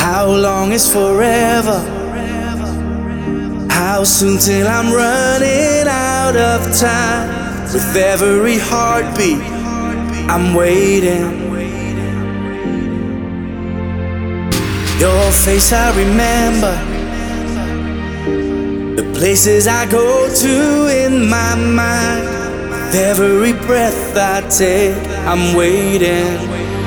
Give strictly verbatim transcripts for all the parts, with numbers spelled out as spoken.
How long is forever? How soon till I'm running out of time? With every heartbeat, I'm waiting. Your face I remember, the places I go to in my mind. With every breath I take, I'm waiting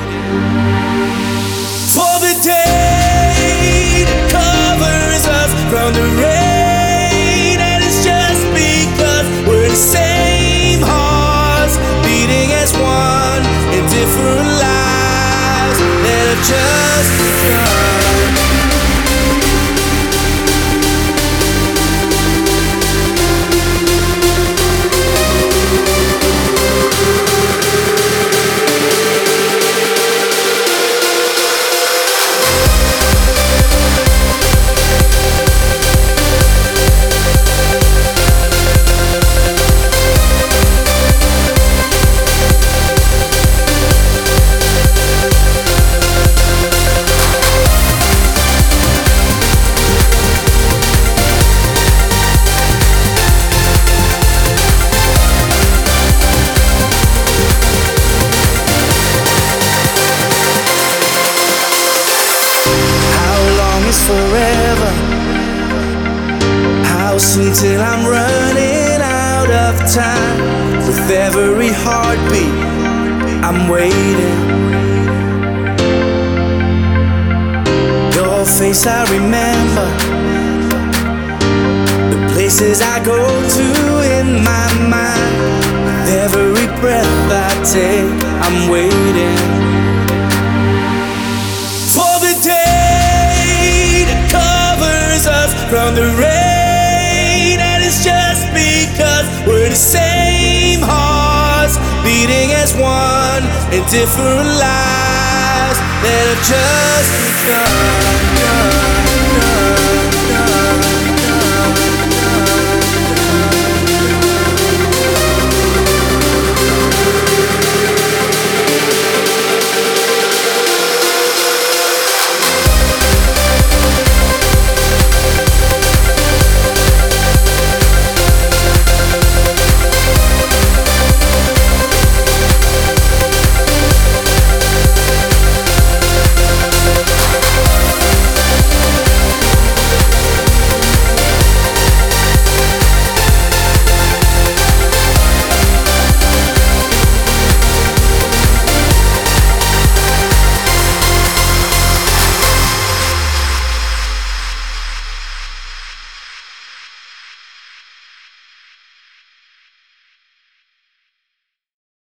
for the day that covers us from the rain. And it's just because we're the same hearts, beating as one in different lives that have just begun. Forever. How soon till I'm running out of time? With every heartbeat, I'm waiting. Your face I remember, the places I go to in my mind. With every breath I take, I'm waiting from the rain. And it's just because we're the same hearts, beating as one in different lives that have just begun.